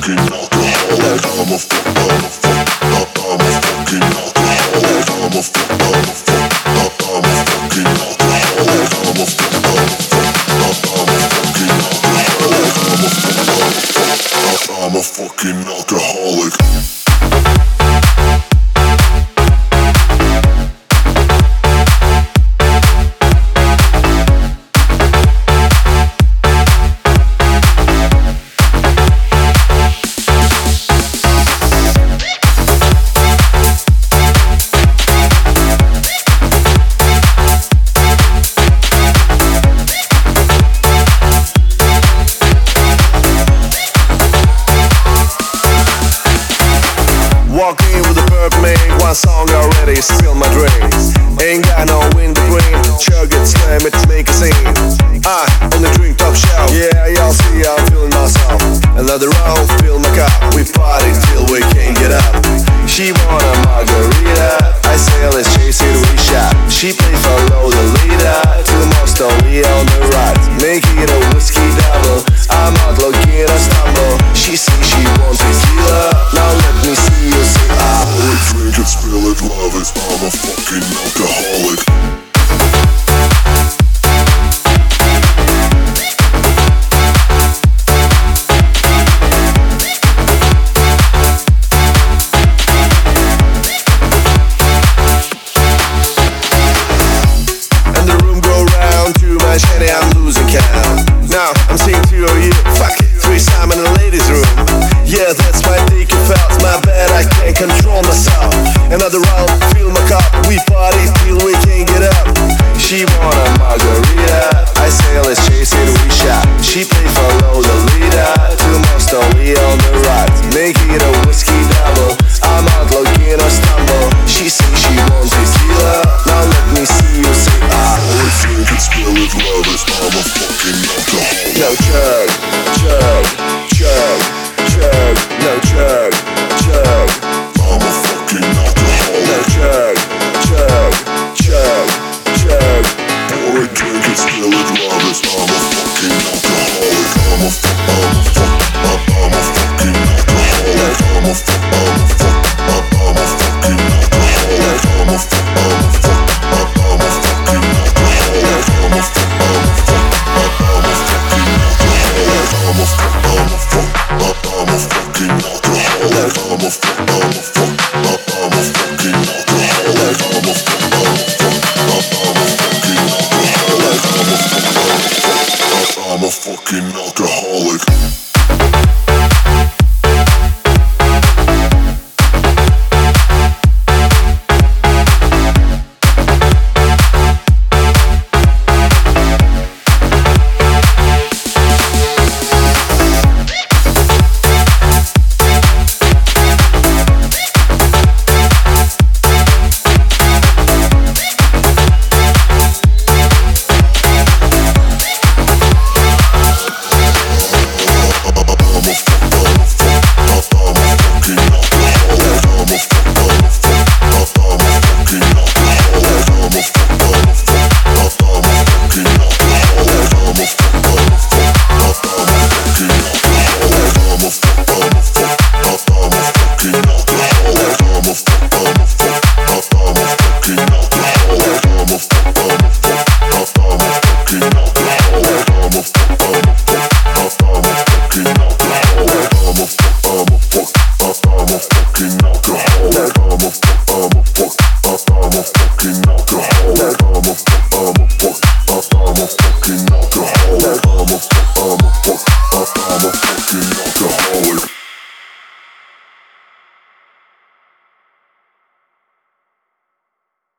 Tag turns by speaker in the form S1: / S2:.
S1: fucking alcoholic.
S2: Walk in with a burp, make one song already, spill my drinks. Ain't got no in between, chug it, slam it, make a scene. On the drink top shelf, yeah, y'all see I'm feeling myself. Another round, fill my cup, we party till we can't get up. She want a margarita, I say let's chase it, we shot. She plays follow the leader, two more story on the right. Make it a whiskey double, I'm out looking a stumble. She say she wants tequila, now let me see you say ah.
S1: We drink it, spill it, love it, I'm a fucking alcoholic.
S2: I'm losing count. Now I'm saying to you, fuck it, threesome in the ladies' room. Yeah, that's my dick, you felt my bad, I can't control myself. Another round, fill my cup, we party till we can't get up. She want a margarita, I say let's chase it, we shot. She plays follow the leader, two more story on the right. Make it a whiskey double, I'm out looking a stumble. She say she wants tequila, now let me see you say ah.
S1: We drink it, spill it, love it, I'm a fucking alcoholic.
S2: No chug, chug, chug, chug, no chug, chug.
S1: I'm a fucking alcoholic.
S2: No chug, chug, chug, chug.
S1: Pour it, drink it, spill it, love it, I'm a fucking alcoholic. I'm a fucking alcoholic. I'm a fucking alcoholic. I'm a fucking alcoholic. I'm a fucking alcoholic.